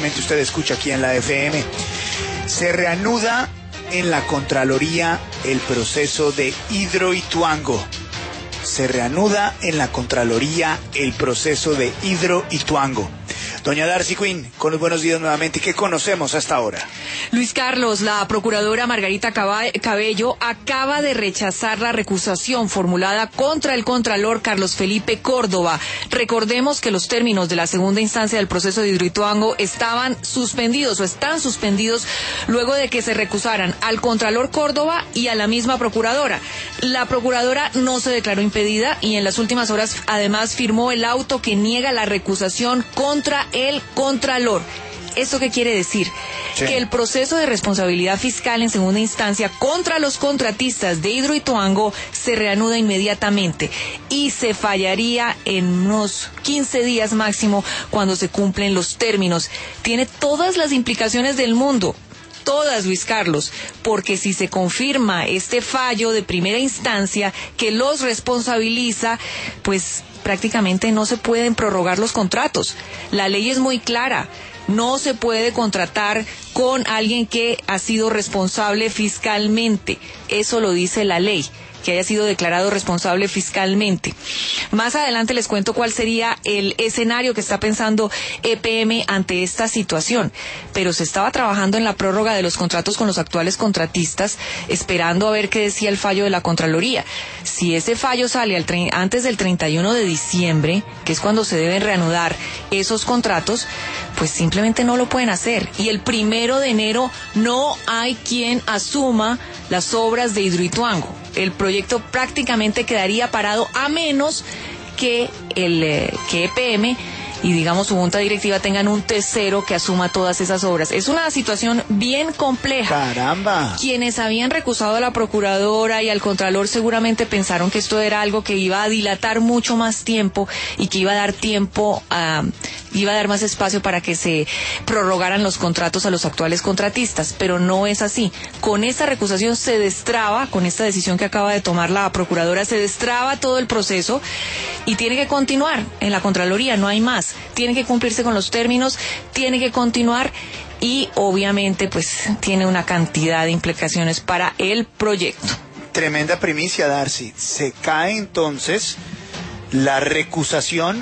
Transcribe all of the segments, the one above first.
seguramente usted escucha aquí en la FM. Se reanuda en la Contraloría el proceso de Hidroituango. Se reanuda en la Contraloría el proceso de Hidroituango. Doña Darcy Quinn, con los buenos días nuevamente. ¿Qué conocemos hasta ahora? Luis Carlos, la procuradora Margarita Cabello acaba de rechazar la recusación formulada contra el contralor Carlos Felipe Córdoba. Recordemos que los términos de la segunda instancia del proceso de Hidroituango estaban suspendidos o están suspendidos luego de que se recusaran al contralor Córdoba y a la misma procuradora. La procuradora no se declaró impedida y en las últimas horas además firmó el auto que niega la recusación contra el contralor. ¿Esto qué quiere decir? Sí. Que el proceso de responsabilidad fiscal en segunda instancia contra los contratistas de Hidroituango se reanuda inmediatamente y se fallaría en unos 15 días máximo cuando se cumplen los términos. Tiene todas las implicaciones del mundo. Todas, Luis Carlos, porque si se confirma este fallo de primera instancia que los responsabiliza, pues prácticamente no se pueden prorrogar los contratos. La ley es muy clara. No se puede contratar con alguien que ha sido responsable fiscalmente. Eso lo dice la ley, que haya sido declarado responsable fiscalmente. Más adelante les cuento cuál sería el escenario que está pensando EPM ante esta situación. Pero se estaba trabajando en la prórroga de los contratos con los actuales contratistas, esperando a ver qué decía el fallo de la Contraloría. Si ese fallo sale antes del 31 de diciembre, que es cuando se deben reanudar esos contratos, pues simplemente no lo pueden hacer. Y el 1 de enero no hay quien asuma las obras de Hidroituango. El proyecto prácticamente quedaría parado a menos que que EPM y digamos su junta directiva tengan un tercero que asuma todas esas obras. Es una situación bien compleja. ¡Caramba! Quienes habían recusado a la procuradora y al contralor seguramente pensaron que esto era algo que iba a dilatar mucho más tiempo y que iba a dar iba a dar más espacio para que se prorrogaran los contratos a los actuales contratistas, pero no es así. Con esta recusación se destraba, con esta decisión que acaba de tomar la procuradora, se destraba todo el proceso y tiene que continuar en la Contraloría, no hay más. Tiene que cumplirse con los términos, tiene que continuar y obviamente pues tiene una cantidad de implicaciones para el proyecto. Tremenda primicia, Darcy. Se cae entonces la recusación,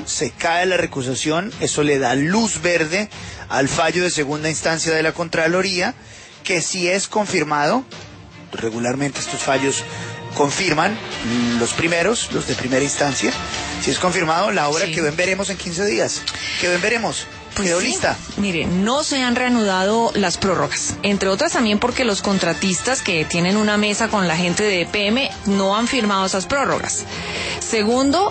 eso le da luz verde al fallo de segunda instancia de la Contraloría, que si es confirmado, regularmente estos fallos confirman los primeros, los de primera instancia, si es confirmado, la obra quedó en veremos en 15 días, quedó en veremos. Pues quedó sí, lista. Mire, no se han reanudado las prórrogas, entre otras también porque los contratistas que tienen una mesa con la gente de EPM no han firmado esas prórrogas. Segundo,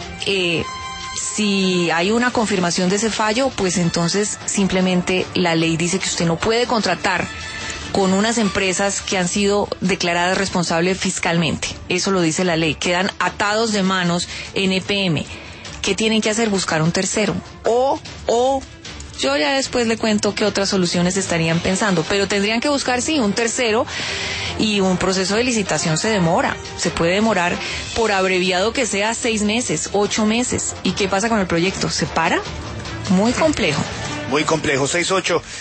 si hay una confirmación de ese fallo, pues entonces simplemente la ley dice que usted no puede contratar con unas empresas que han sido declaradas responsables fiscalmente. Eso lo dice la ley. Quedan atados de manos en EPM. ¿Qué tienen que hacer? Buscar un tercero. Yo ya después le cuento qué otras soluciones estarían pensando, pero tendrían que buscar, sí, un tercero, y un proceso de licitación se demora. Se puede demorar, por abreviado que sea, 6 meses, 8 meses. ¿Y qué pasa con el proyecto? ¿Se para? Muy complejo. Muy complejo. 6-8.